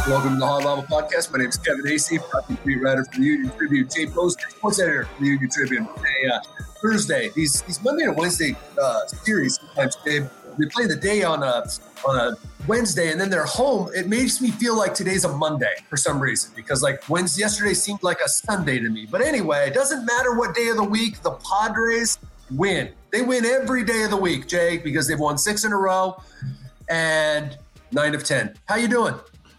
Welcome to the Hot Lava Podcast. My name is Kevin Hasty, beat writer for the Union Tribune, Jay Poster, sports editor for the Union Tribune. Thursday, these Monday and Wednesday series, sometimes they play the day on a Wednesday and then they're home. It makes me feel like today's a Monday for some reason, because like yesterday seemed like a Sunday to me. But anyway, it doesn't matter what day of the week, the Padres win. They win every day of the week, Jay, because they've won 6 in a row and 9 of 10. How you doing?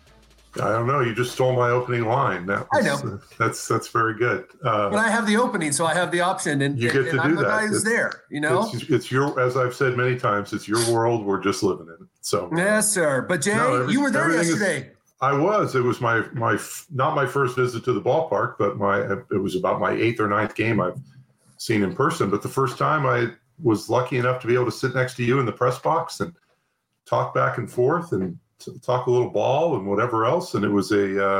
I don't know. You just stole my opening line. I know. That's very good. But I have the opening, so I have the option, and you get to I'm do the that. guy who's there. You know, it's your, as I've said many times, it's your world. We're just living in it. So yes, sir. But Jay, you were there yesterday. I was. It was my not my first visit to the ballpark, but it was about my 8th or 9th game I've seen in person. But the first time I was lucky enough to be able to sit next to you in the press box and talk back and forth and talk a little ball and whatever else. And it was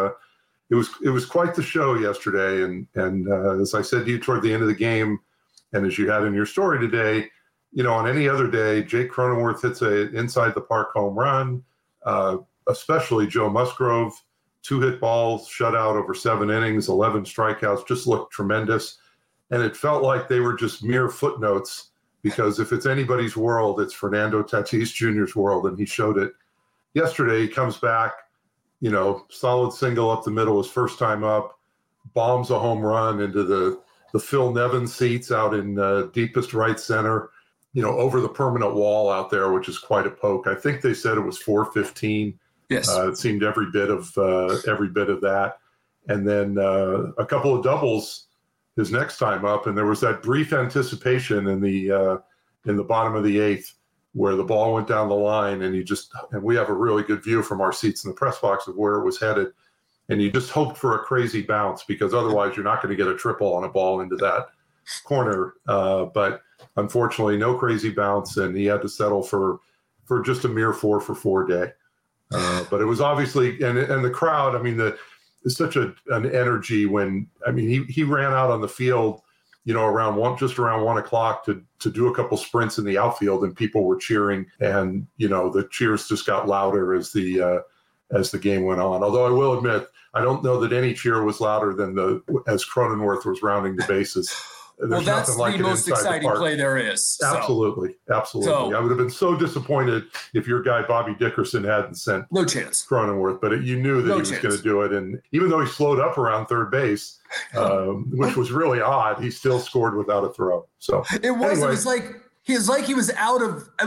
quite the show yesterday. And as I said to you toward the end of the game, and as you had in your story today, you know, on any other day, Jake Cronenworth hits a inside the park home run, especially Joe Musgrove, 2 hit balls, shutout over 7 innings, 11 strikeouts, just looked tremendous. And it felt like they were just mere footnotes, because if it's anybody's world, it's Fernando Tatis Jr.'s world. And he showed it yesterday. He comes back, you know, solid single up the middle, his first time up, bombs a home run into the Phil Nevin seats out in deepest right center, you know, over the permanent wall out there, which is quite a poke. I think they said it was 415. Yes. It seemed every bit of that. And then a couple of doubles his next time up. And there was that brief anticipation in the bottom of the 8th, where the ball went down the line, and we have a really good view from our seats in the press box of where it was headed. And you just hoped for a crazy bounce, because otherwise you're not going to get a triple on a ball into that corner. But unfortunately, no crazy bounce, and he had to settle for just a mere 4 for 4 day. But it was obviously, and the crowd, I mean, it's such an energy when, I mean, he ran out on the field, you know, around 1 o'clock to do a couple sprints in the outfield, and people were cheering, and, you know, the cheers just got louder as the game went on. Although I will admit, I don't know that any cheer was louder than as Cronenworth was rounding the bases. Well, that's the most exciting play there is. Absolutely. So, I would have been so disappointed if your guy Bobby Dickerson hadn't sent no chance Cronenworth, but you knew that he was going to do it. And even though he slowed up around third base, which was really odd, he still scored without a throw. So it was like he was out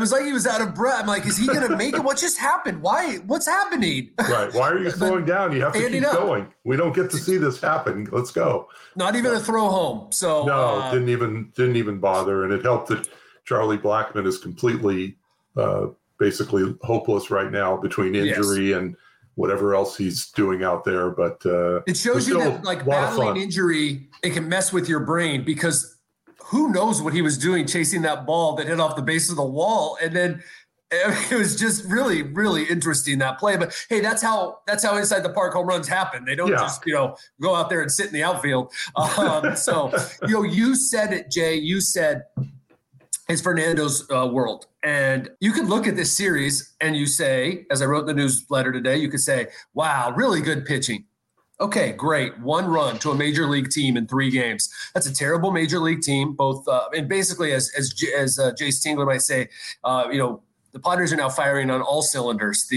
of breath. I'm like, is he going to make it? What just happened? What's happening? Right. Why are you slowing down? You have to keep going. We don't get to see this happen. Let's go. Not even a throw home. So no, didn't even bother. And it helped that Charlie Blackmon is completely, basically hopeless right now between injury and whatever else he's doing out there. But it shows you that, like, battling injury, it can mess with your brain, because who knows what he was doing chasing that ball that hit off the base of the wall. And then it was just really, really interesting, that play. But hey, that's how inside the park home runs happen. They don't just, you know, go out there and sit in the outfield. So, you know, you said it, Jay, you said it's Fernando's world. And you could look at this series and you say, as I wrote in the newsletter today, you could say, wow, really good pitching. Okay, great. 1 run to a major league team in 3 games. That's a terrible major league team. Both, and basically, as Jay Stingler might say, you know, the Padres are now firing on all cylinders.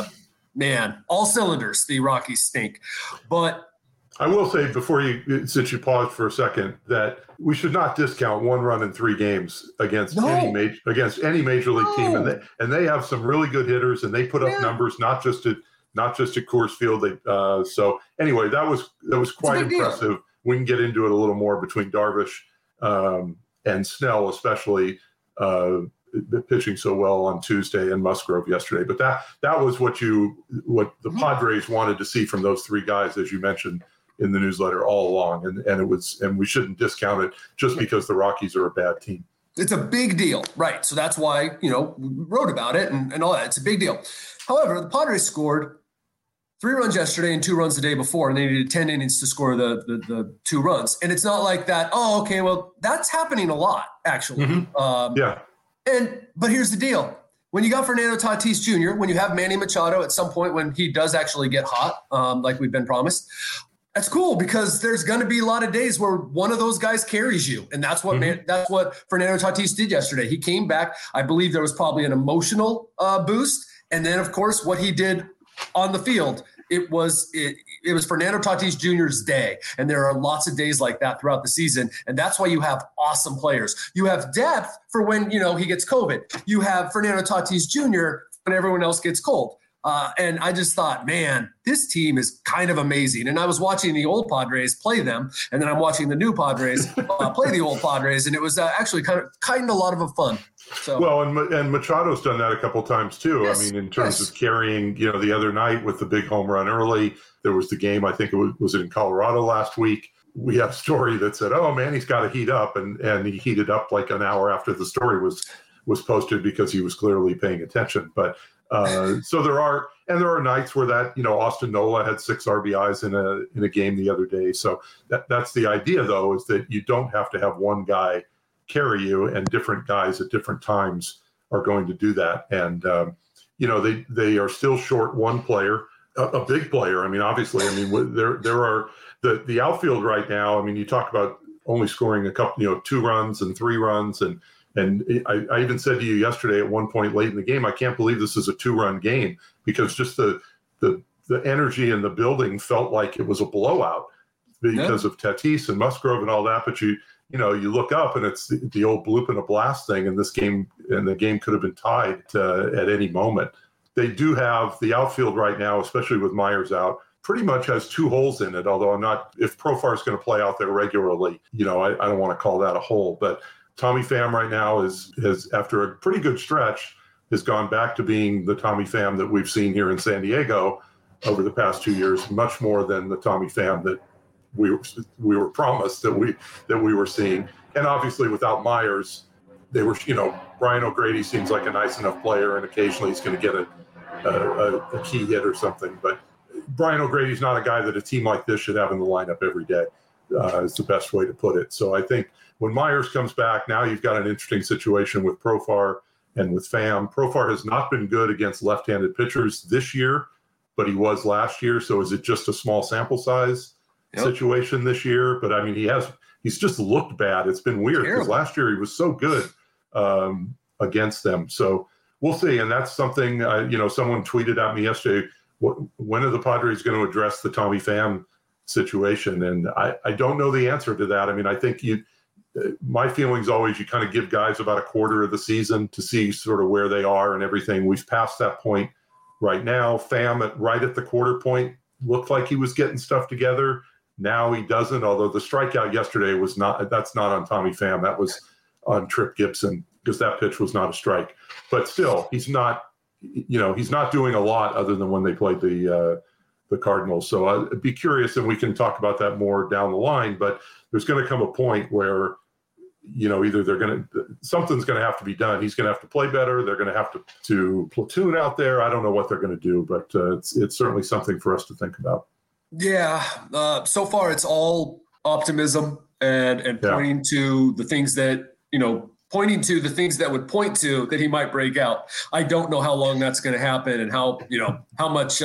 All cylinders. The Rockies stink. But I will say, since you paused for a second, that we should not discount 1 run in 3 games against any major league team, and they have some really good hitters, and they put up numbers not just at Coors Field. So anyway, that was quite impressive. Deal. We can get into it a little more between Darvish and Snell, especially pitching so well on Tuesday, and Musgrove yesterday. But that was what the Padres wanted to see from those 3 guys, as you mentioned in the newsletter all along. And we shouldn't discount it just because the Rockies are a bad team. It's a big deal, right? So that's why, you know, we wrote about it and all that. It's a big deal. However, the Padres scored 3 runs yesterday and 2 runs the day before, and they needed 10 innings to score the 2 runs. And it's not like that, oh, okay, well, that's happening a lot, actually. Mm-hmm. But here's the deal. when you got Fernando Tatis Jr., when you have Manny Machado at some point when he does actually get hot, like we've been promised, that's cool because there's going to be a lot of days where one of those guys carries you. And that's what that's what Fernando Tatis did yesterday. He came back. I believe there was probably an emotional boost. And then, of course, what he did on the field, it was Fernando Tatis Jr.'s day. And there are lots of days like that throughout the season. And that's why you have awesome players. You have depth for when, he gets COVID. You have Fernando Tatis Jr. when everyone else gets cold. And I just thought, man, this team is kind of amazing. And I was watching the old Padres play them, and then I'm watching the new Padres play the old Padres, and it was actually kind of a lot of fun. So, well, and Machado's done that a couple of times too. Yes, I mean, in terms of carrying, the other night with the big home run early, there was the game. I think it was in Colorado last week. We had a story that said, "Oh man, he's got to heat up," and he heated up like an hour after the story was posted because he was clearly paying attention. But so there are nights where that, Austin Nola had 6 RBIs in a game the other day. So that's the idea, though, is that you don't have to have one guy carry you, and different guys at different times are going to do that. And they are still short one player, a big player. I mean, obviously, there are the outfield right now. I mean, you talk about only scoring a couple, 2 runs and 3 runs, and I even said to you yesterday at one point late in the game, I can't believe this is a 2-run game, because just the energy in the building felt like it was a blowout because of Tatis and Musgrove and all that. But you look up and it's the old bloop and a blast thing, and the game could have been tied at any moment. They do have the outfield right now, especially with Myers out, pretty much has 2 holes in it. Although if Profar is going to play out there regularly, I don't want to call that a hole, but Tommy Pham right now has after a pretty good stretch, has gone back to being the Tommy Pham that we've seen here in San Diego over the past 2 years, much more than the Tommy Pham that we were promised that we were seeing. And obviously without Myers, they were, Brian O'Grady seems like a nice enough player, and occasionally he's going to get a key hit or something. But Brian O'Grady's not a guy that a team like this should have in the lineup every day. Is the best way to put it. So I think when Myers comes back, now you've got an interesting situation with Profar and with Pham. Profar has not been good against left-handed pitchers this year, but he was last year. So is it just a small sample size situation this year? But I mean, he's just looked bad. It's been weird because last year he was so good against them. So we'll see. And that's something, someone tweeted at me yesterday, when are the Padres going to address the Tommy Pham situation? And I don't know the answer to that. I mean, I think my feeling's always you kind of give guys about a quarter of the season to see sort of where they are and everything. We've passed that point right now. Pham right at the quarter point looked like he was getting stuff together. Now he doesn't, although the strikeout yesterday that's not on Tommy Pham. That was on Tripp Gibson, because that pitch was not a strike. But still, he's not doing a lot other than when they played the Cardinals. So I'd be curious, and we can talk about that more down the line, but there's going to come a point where, either something's going to have to be done. He's going to have to play better. They're going to have to platoon out there. I don't know what they're going to do, but it's certainly something for us to think about. Yeah. So far it's all optimism and pointing to the things that, pointing to the things that would point to that he might break out. I don't know how long that's going to happen, and how much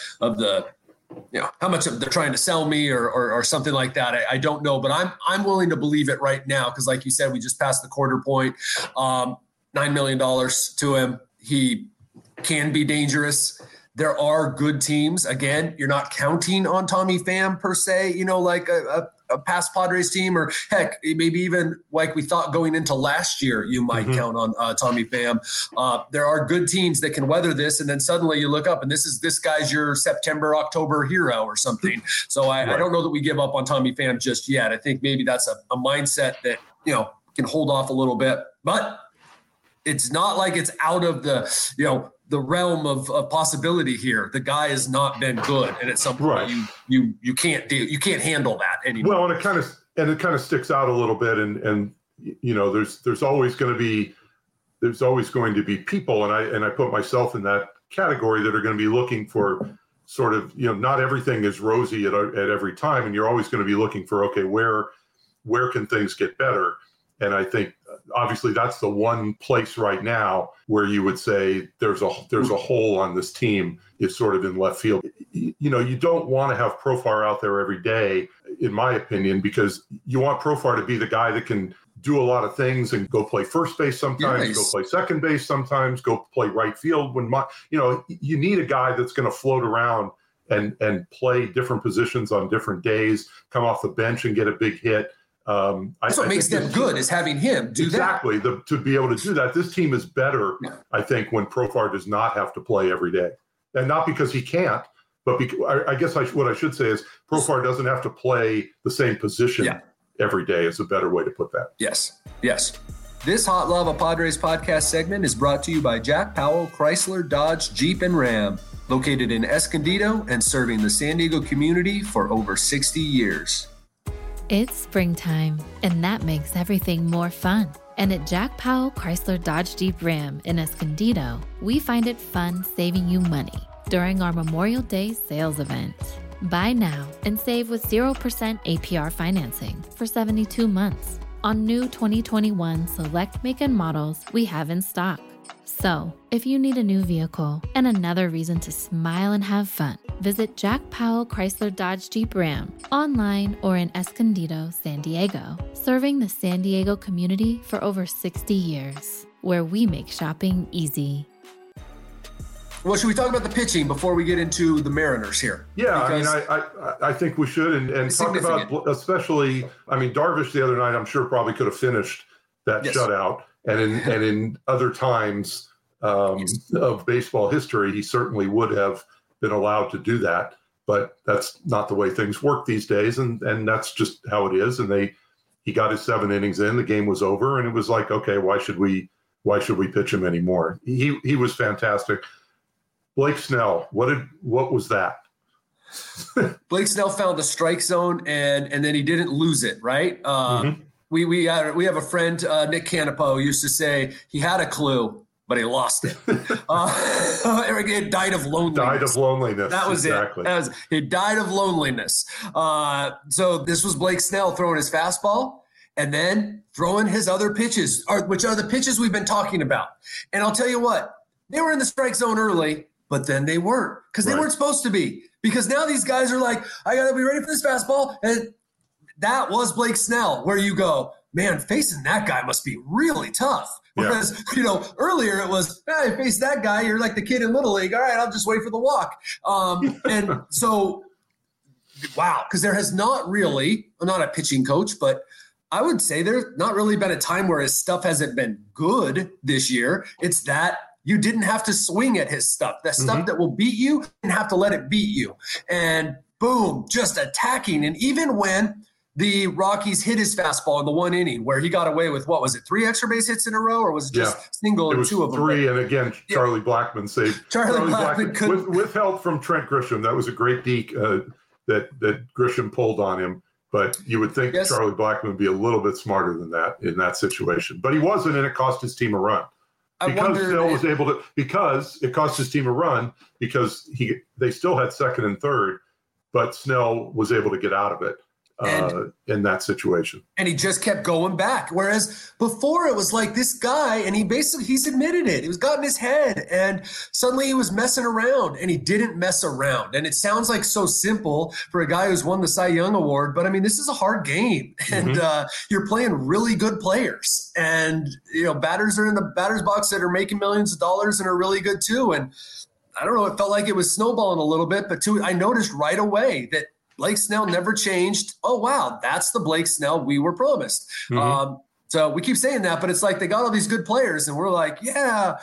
how much they're trying to sell me or something like that. I don't know, but I'm willing to believe it right now. Cause like you said, we just passed the quarter point, $9 million to him. He can be dangerous. There are good teams. Again, you're not counting on Tommy Pham per se, like a past Padres team, or heck, maybe even like we thought going into last year, you might count on Tommy Pham. There are good teams that can weather this, and then suddenly you look up and this guy's your September, October hero or something. So I don't know that we give up on Tommy Pham just yet. I think maybe that's a mindset that, can hold off a little bit, but it's not like it's out of the realm of possibility here. The guy has not been good, and at some point you can't handle that anymore. Well, and it kind of sticks out a little bit, and there's always going to be people, and I put myself in that category, that are going to be looking for sort of, not everything is rosy at every time, and you're always going to be looking for, okay, where can things get better? And I think obviously that's the one place right now where you would say there's a hole on this team is sort of in left field. You don't want to have Profar out there every day, in my opinion, because you want Profar to be the guy that can do a lot of things and go play first base sometimes, go play second base sometimes, go play right field. You need a guy that's going to float around and play different positions on different days, come off the bench and get a big hit. That's what makes them good, is having him do exactly, that. To be able to do that. This team is better, I think, when Profar does not have to play every day. And not because he can't, but because, I guess what I should say is Profar doesn't have to play the same position every day is a better way to put that. Yes. This Hot Lava Padres podcast segment is brought to you by Jack Powell, Chrysler, Dodge, Jeep, and Ram, located in Escondido and serving the San Diego community for over 60 years. It's springtime, and that makes everything more fun. And at Jack Powell Chrysler Dodge Jeep Ram in Escondido, we find it fun saving you money during our Memorial Day sales event. Buy now and save with 0% APR financing for 72 months on new 2021 select make and models we have in stock. So, if you need a new vehicle and another reason to smile and have fun, visit Jack Powell Chrysler Dodge Jeep Ram online or in Escondido, San Diego, serving the San Diego community for over 60 years, where we make shopping easy. Well, should we talk about the pitching before we get into the Mariners here? Yeah, I think we should, and talk about especially, Darvish the other night, I'm sure probably could have finished that shutout. And in other times of baseball history, he certainly would have been allowed to do that. But that's not the way things work these days, and that's just how it is. And he got his 7 innings in, the game was over, and it was like, okay, why should we pitch him anymore? He was fantastic. Blake Snell, what was that? Blake Snell found the strike zone, and then he didn't lose it, right? We have a friend, Nick Canapo, used to say he had a clue, but he lost it. It died of loneliness. That was exactly it. He died of loneliness. So this was Blake Snell throwing his fastball and then throwing his other pitches, which are the pitches we've been talking about. And I'll tell you what, they were in the strike zone early, but then they weren't, because they weren't supposed to be. Because now these guys are like, I got to be ready for this fastball. And that was Blake Snell, where you go, man, facing that guy must be really tough. Whereas, earlier it was, hey, face that guy, you're like the kid in Little League. All right, I'll just wait for the walk. And so, wow, because there has not really, I'm not a pitching coach, but I would say there's not really been a time where his stuff hasn't been good this year. It's that you didn't have to swing at his stuff. The stuff that will beat you, you didn't have to let it beat you. And boom, just attacking. And even when the Rockies hit his fastball in the 1 inning where he got away with, 3 extra base hits in a row, or was it just single and 2 of them? 3, and again, Charlie Blackmon saved. Charlie Blackmon with help from Trent Grisham. That was a great deke that Grisham pulled on him. But you would think Charlie Blackmon would be a little bit smarter than that in that situation. But he wasn't, and it cost his team a run. Because it cost his team a run because they still had second and third, but Snell was able to get out of it in that situation. And he just kept going back. Whereas before it was like this guy, and he's admitted it. It was got in his head, and suddenly he was messing around, and he didn't mess around. And it sounds like so simple for a guy who's won the Cy Young Award, but this is a hard game, and you're playing really good players, and batters are in the batter's box that are making millions of dollars and are really good too. And I don't know, it felt like it was snowballing a little bit, but I noticed right away that Blake Snell never changed. Oh, wow, that's the Blake Snell we were promised. So we keep saying that, but it's like they got all these good players, and we're like, and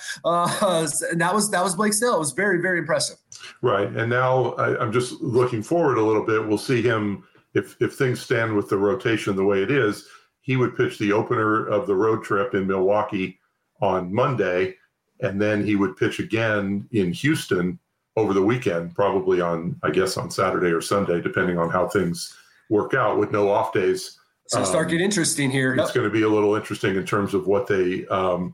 that was Blake Snell. It was very, very impressive. Right, and now I'm just looking forward a little bit. We'll see him, if things stand with the rotation the way it is, he would pitch the opener of the road trip in Milwaukee on Monday, and then he would pitch again in Houston over the weekend, probably on Saturday or Sunday, depending on how things work out with no off days. So start getting interesting here. It's going to be a little interesting in terms of what they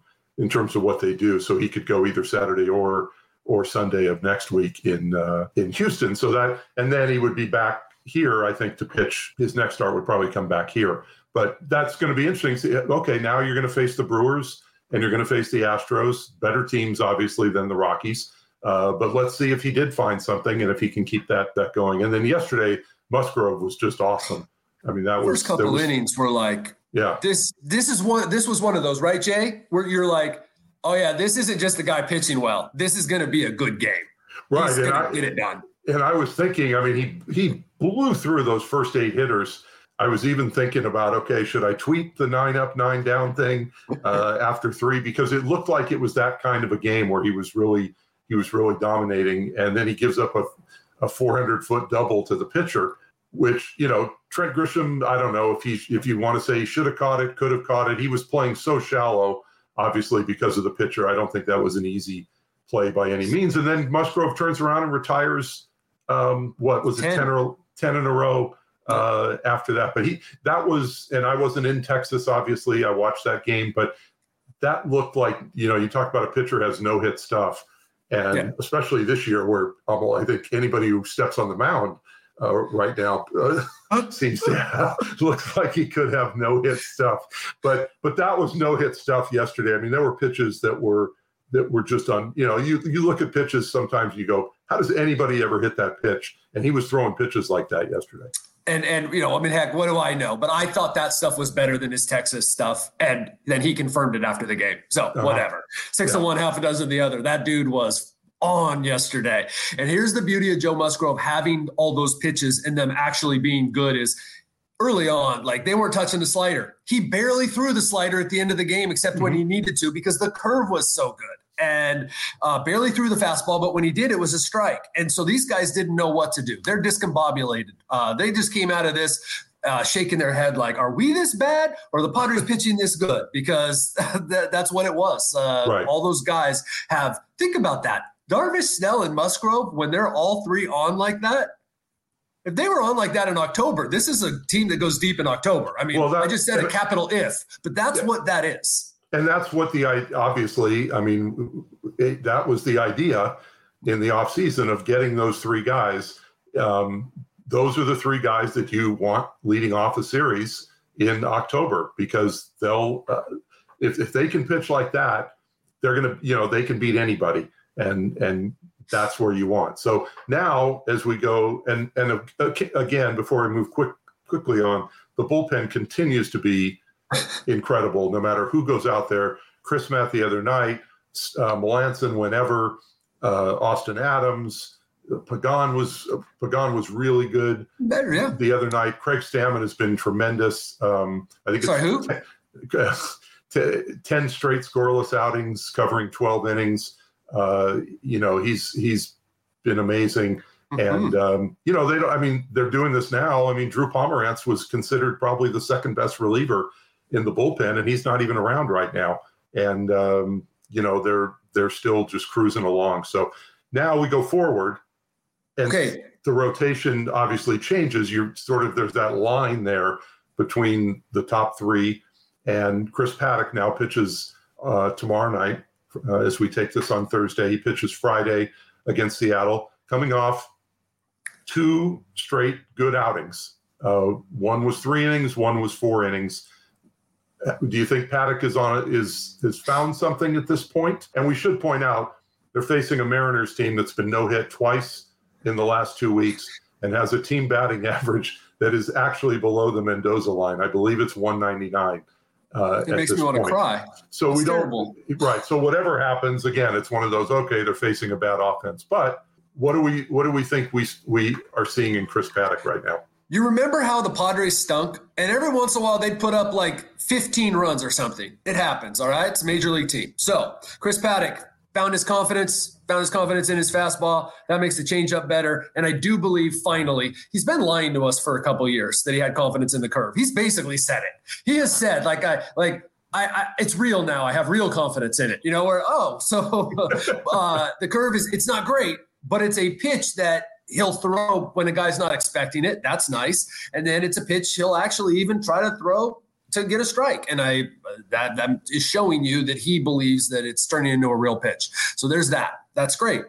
do. So he could go either Saturday or Sunday of next week in Houston. So and then he would be back here, I think, to pitch. His next start would probably come back here. But that's going to be interesting. Okay, now you're going to face the Brewers and you're going to face the Astros, better teams, obviously, than the Rockies. But let's see if he did find something and if he can keep that going. And then yesterday, Musgrove was just awesome. I mean, that first couple innings were like, this was one of those, right, Jay? Where you're like, oh yeah, this isn't just the guy pitching well. This is going to be a good game. Right. He's going to get it done. And I was thinking, I mean, he blew through those first 8 hitters. I was even thinking about, okay, should I tweet the 9 up, 9 down thing after 3? Because it looked like it was that kind of a game where he was really dominating. And then he gives up a 400-foot double to the pitcher, which, Trent Grisham, I don't know if you want to say he should have caught it, could have caught it. He was playing so shallow, obviously, because of the pitcher. I don't think that was an easy play by any means. And then Musgrove turns around and retires, 10 in a row after that. But and I wasn't in Texas, obviously. I watched that game, but that looked like, you talk about a pitcher has no-hit stuff. And especially this year where I think anybody who steps on the mound right now seems to looks like he could have no-hit stuff. But that was no-hit stuff yesterday. I mean, there were pitches that were just on, you look at pitches sometimes you go, how does anybody ever hit that pitch? And he was throwing pitches like that yesterday. And heck, what do I know? But I thought that stuff was better than his Texas stuff. And then he confirmed it after the game. So whatever. 6 of one, half a dozen of the other. That dude was on yesterday. And here's the beauty of Joe Musgrove having all those pitches and them actually being good is early on, like they weren't touching the slider. He barely threw the slider at the end of the game, except when he needed to, because the curve was so good. And barely threw the fastball, but when he did, it was a strike. And so these guys didn't know what to do. They're discombobulated. They just came out of this shaking their head like, are we this bad or the Padres pitching this good? Because that's what it was. Right. All those guys think about that. Darvish, Snell, and Musgrove, when they're all 3 on like that, if they were on like that in October, this is a team that goes deep in October. I mean, I just said a capital if, but that's what that is. And that's what obviously, I mean, that was the idea in the offseason of getting those 3 guys. Those are the 3 guys that you want leading off a series in October, because they'll, if they can pitch like that, they're going to, they can beat anybody. And that's where you want. So now as we go, and again, before I move quickly on, the bullpen continues to be incredible, no matter who goes out there. Chris Matt the other night, Melanson whenever, Austin Adams, Pagan was really good. Better, yeah. The other night, Craig Stammen has been tremendous. I think who? 10 straight scoreless outings, covering 12 innings. He's been amazing. And, they're doing this now. I mean, Drew Pomerantz was considered probably the second best reliever in the bullpen, and he's not even around right now. And, they're still just cruising along. So now we go forward, and the rotation obviously changes. There's that line there between the top 3, and Chris Paddack now pitches tomorrow night. As we take this on Thursday, he pitches Friday against Seattle, coming off 2 straight good outings. One was 3 innings, one was 4 innings. Do you think Paddack has found something at this point? And we should point out they're facing a Mariners team that's been no-hit twice in the last 2 weeks and has a team batting average that is actually below the Mendoza line. I believe it's 199. It makes me want to cry. So it's terrible. Right. So whatever happens, again, it's one of those, okay, they're facing a bad offense. But what do we think we are seeing in Chris Paddack right now? You remember how the Padres stunk? And every once in a while they'd put up like 15 runs or something. It happens, all right? It's a major league team. So Chris Paddack found his confidence in his fastball. That makes the changeup better. And I do believe finally, he's been lying to us for a couple of years that he had confidence in the curve. He's basically said it. He has said, it's real now. I have real confidence in it. The curve it's not great, but it's a pitch that he'll throw when a guy's not expecting it. That's nice. And then it's a pitch he'll actually even try to throw to get a strike. And that is showing you that he believes that it's turning into a real pitch. So there's that. That's great.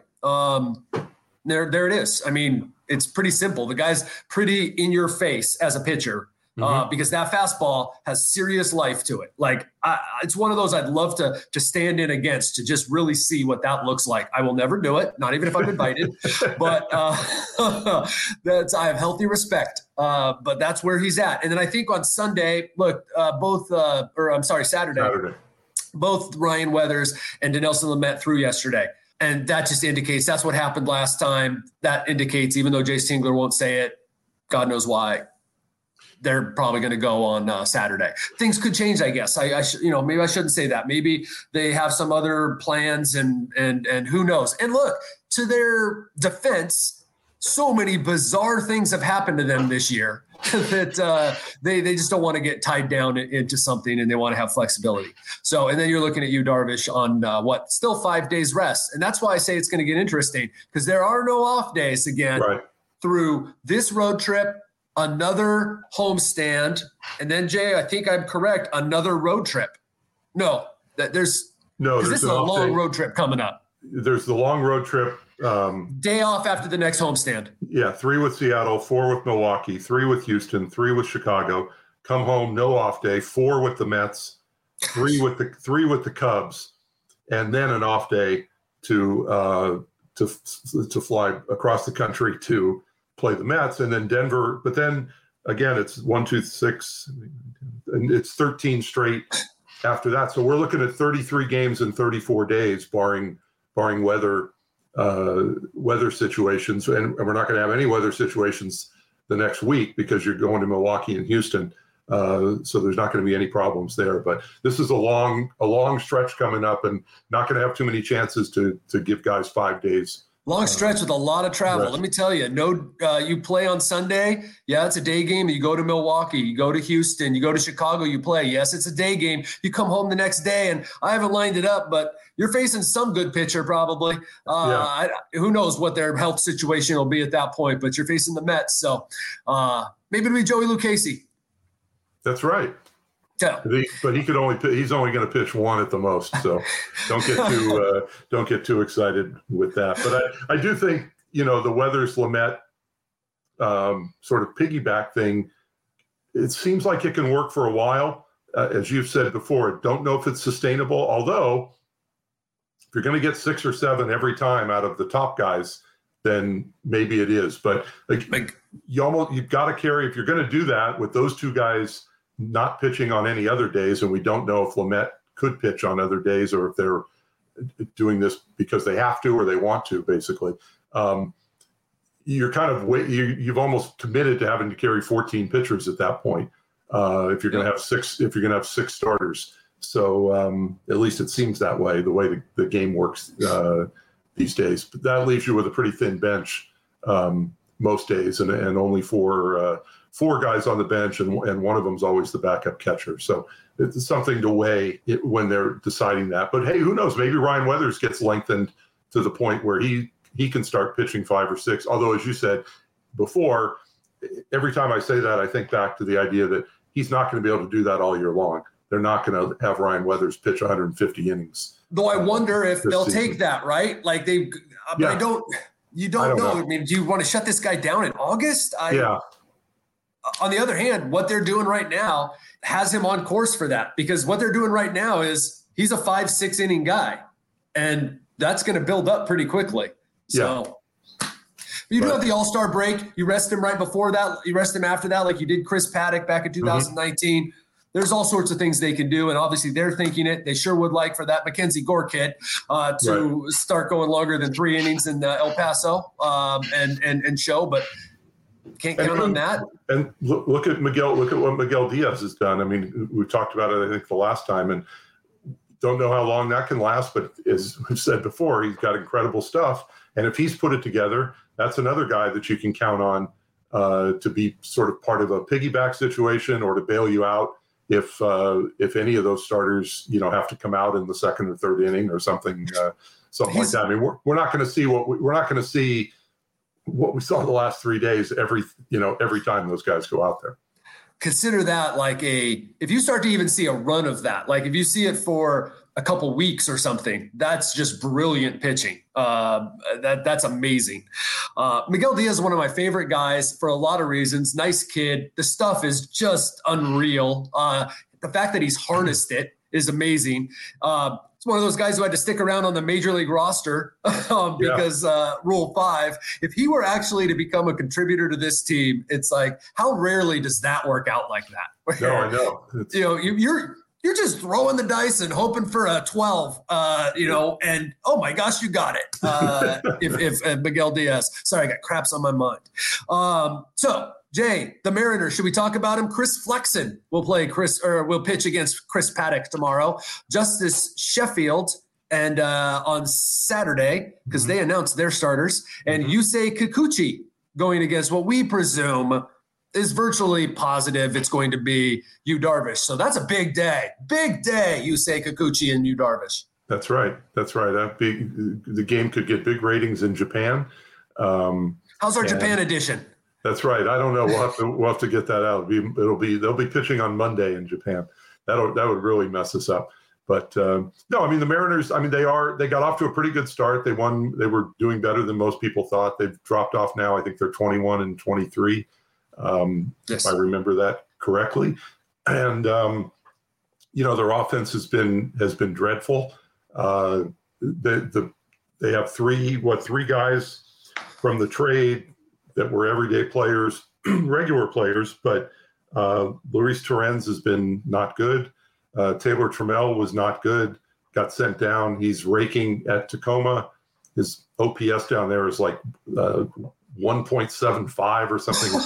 There it is. I mean, it's pretty simple. The guy's pretty in your face as a pitcher. because that fastball has serious life to it. Like it's one of those I'd love to stand in against, to just really see what that looks like. I will never do it, not even if I'm invited, but I have healthy respect. But that's where he's at. And then I think on Sunday, look, Saturday, both Ryan Weathers and Dinelson Lamet threw yesterday. And that just indicates that's what happened last time. That indicates, even though Jayce Tingler won't say it, God knows why, they're probably going to go on Saturday. Things could change, I guess. Maybe I shouldn't say that. Maybe they have some other plans, and who knows. And look, to their defense, so many bizarre things have happened to them this year that they just don't want to get tied down into something, and they want to have flexibility. So, and then you're looking at Yu Darvish on still 5 days rest. And that's why I say it's going to get interesting, because there are no off days again through this road trip, another homestand, and then Jay, I think I'm correct, another road trip. This is a long road trip coming up. There's the long road trip. Day off after the next homestand. Yeah, 3 with Seattle, 4 with Milwaukee, 3 with Houston, 3 with Chicago. Come home, no off day. 4 with the Mets, 3 with the Cubs, and then an off day to fly across the country to play the Mets, and then Denver. But then again, it's 1, 2, 6, and it's 13 straight after that. So we're looking at 33 games in 34 days, barring weather situations, and we're not going to have any weather situations the next week because you're going to Milwaukee and Houston. So there's not going to be any problems there. But this is a long stretch coming up, and not going to have too many chances to give guys 5 days. Long stretch with a lot of travel. Let me tell you, you play on Sunday. Yeah, it's a day game. You go to Milwaukee, you go to Houston, you go to Chicago, you play. Yes, it's a day game. You come home the next day, and I haven't lined it up, but you're facing some good pitcher probably. Who knows what their health situation will be at that point, but you're facing the Mets. So maybe it'll be Joey Lucchesi. That's right. Yeah. But he's only going to pitch 1 at the most. So don't get too excited with that. But I do think, the Weathers Lamet sort of piggyback thing, it seems like it can work for a while. As you've said before, don't know if it's sustainable. Although if you're going to get 6 or 7 every time out of the top guys, then maybe it is. But you've got to carry, if you're going to do that with those 2 guys not pitching on any other days, and we don't know if Lamet could pitch on other days or if they're doing this because they have to or they want to, basically. You're kind of you've almost committed to having to carry 14 pitchers at that point if you're going to have 6 starters. So at least it seems that way, the way the game works these days. But that leaves you with a pretty thin bench most days, and only 4 guys on the bench, and one of them's always the backup catcher. So it's something to weigh when they're deciding that. But hey, who knows? Maybe Ryan Weathers gets lengthened to the point where he can start pitching 5 or 6. Although, as you said before, every time I say that, I think back to the idea that he's not going to be able to do that all year long. They're not going to have Ryan Weathers pitch 150 innings. Though I wonder if they'll take that, right? Like you don't know. I mean, do you want to shut this guy down in August? On the other hand, what they're doing right now has him on course for that, because what they're doing right now is he's a 5-6 inning guy, and that's going to build up pretty quickly. So you do have the All-Star break. You rest him right before that. You rest him after that, like you did Chris Paddock back in 2019. Mm-hmm. There's all sorts of things they can do, and obviously they're thinking it. They sure would like for that Mackenzie Gore kid to start going longer than 3 innings in El Paso and show, but can't count on that. And look at Miguel. Look at what Miguel Diaz has done. I mean, we talked about it, I think, the last time, and don't know how long that can last. But as we've said before, he's got incredible stuff. And if he's put it together, that's another guy that you can count on to be sort of part of a piggyback situation or to bail you out if any of those starters, have to come out in the 2nd or 3rd inning or something like that. I mean, we're not going to see what we saw the last 3 days every time those guys go out there. Consider that if you start to even see a run of that, like if you see it for a couple weeks or something. That's just brilliant pitching. That's amazing. Miguel Diaz is one of my favorite guys for a lot of reasons. Nice kid. The stuff is just unreal. The fact that he's harnessed it is amazing. It's one of those guys who had to stick around on the major league roster because Rule 5. If he were actually to become a contributor to this team, it's like, how rarely does that work out like that? No, I know. You're just throwing the dice and hoping for a 12, and oh my gosh, you got it. If Miguel Diaz, sorry, I got craps on my mind. So Jay, the Mariners, should we talk about him? Chris Flexen will pitch against Chris Paddock tomorrow. Justice Sheffield and on Saturday, because they announced their starters, and Yusei Kikuchi going against what we presume is virtually positive it's going to be Yu Darvish. So that's a big day. Big day, Yusei Kikuchi and Yu Darvish. That's right. The game could get big ratings in Japan. How's our Japan edition? That's right. I don't know. We'll have to get that out. They'll be pitching on Monday in Japan. That would really mess us up. But no, I mean the Mariners. I mean they got off to a pretty good start. They won. They were doing better than most people thought. They've dropped off now. I think they're 21-23. If I remember that correctly. And their offense has been dreadful. They have three guys from the trade that were everyday players, regular players, but Luis Torrens has been not good. Taylor Trammell was not good, got sent down. He's raking at Tacoma. His OPS down there is like 1.75 or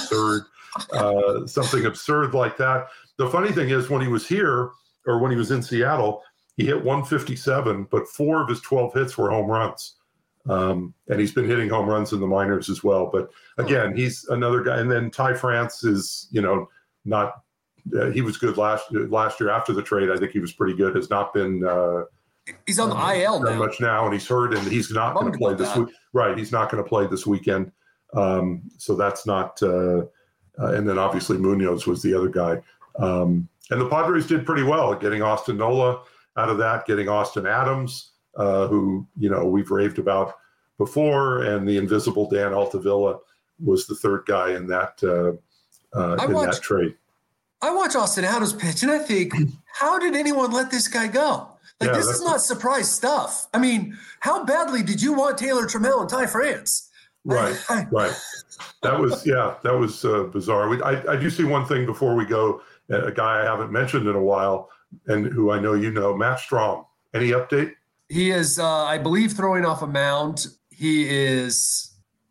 something absurd like that. The funny thing is when he was here or when he was in Seattle, he hit 157, but 4 of his 12 hits were home runs. And he's been hitting home runs in the minors as well. But again, he's another guy. And then Ty France is, not, he was good last year after the trade. I think he was pretty good. Has not been, he's on the IL now. Much now, and he's hurt, and he's not going to play this week. Right. He's not going to play this weekend. So that's not, and then obviously Munoz was the other guy. And the Padres did pretty well at getting Austin Nola out of that, getting Austin Adams, who, we've raved about before, and the invisible Dan Altavilla was the third guy in that that trade. I watch Austin Adams pitch, and I think, how did anyone let this guy go? This is not surprise stuff. I mean, how badly did you want Taylor Trammell and Ty France? Right. That was bizarre. I do see one thing before we go. A guy I haven't mentioned in a while, and who I know Matt Strahm. Any update? He is, I believe, throwing off a mound. He is,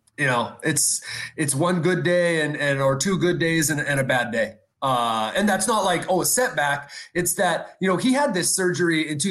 it's one good day and or 2 good days and a bad day. And that's not like, a setback. It's that, he had this surgery in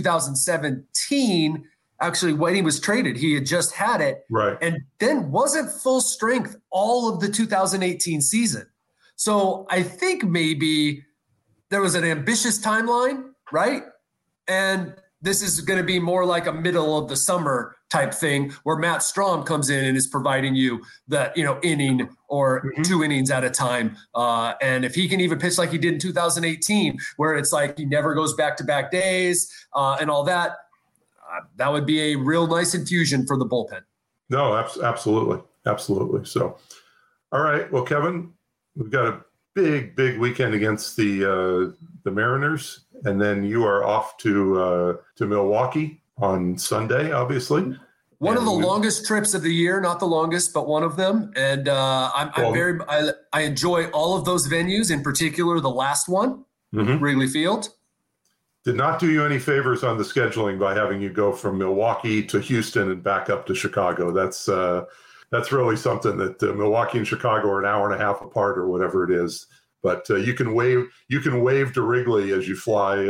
2017. Actually, when he was traded, he had just had it. Right. And then wasn't full strength all of the 2018 season. So I think maybe there was an ambitious timeline, right? And this is going to be more like a middle of the summer type thing where Matt Strahm comes in and is providing you the, inning or 2 innings at a time. And if he can even pitch like he did in 2018, where it's like he never goes back-to-back days and all that, that would be a real nice infusion for the bullpen. No, absolutely. Absolutely. So, all right. Well, Kevin, we've got a big weekend against the Mariners, and then you are off to Milwaukee on Sunday, obviously. One of the longest trips of the year, not the longest, but one of them. And I enjoy all of those venues, in particular the last one, Wrigley Field. Did not do you any favors on the scheduling by having you go from Milwaukee to Houston and back up to Chicago. That's really something that Milwaukee and Chicago are an hour and a half apart or whatever it is. But you can wave to Wrigley as you fly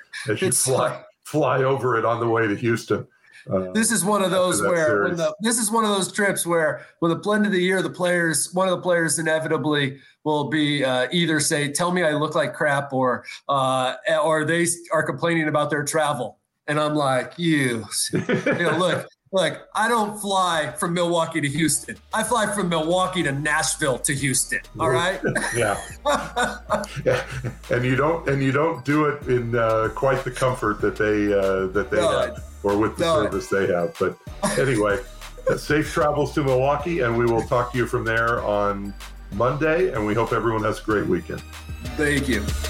fly over it on the way to Houston. This is one of those where this is one of those trips where when the blend of the year, one of the players inevitably will be either say, "Tell me I look like crap," or they are complaining about their travel, and I'm like, look, Look, I don't fly from Milwaukee to Houston. I fly from Milwaukee to Nashville to Houston. All right. Yeah. Yeah. And you don't do it in quite the comfort that they have, or with the service they have. But anyway, safe travels to Milwaukee, and we will talk to you from there on Monday. And we hope everyone has a great weekend. Thank you.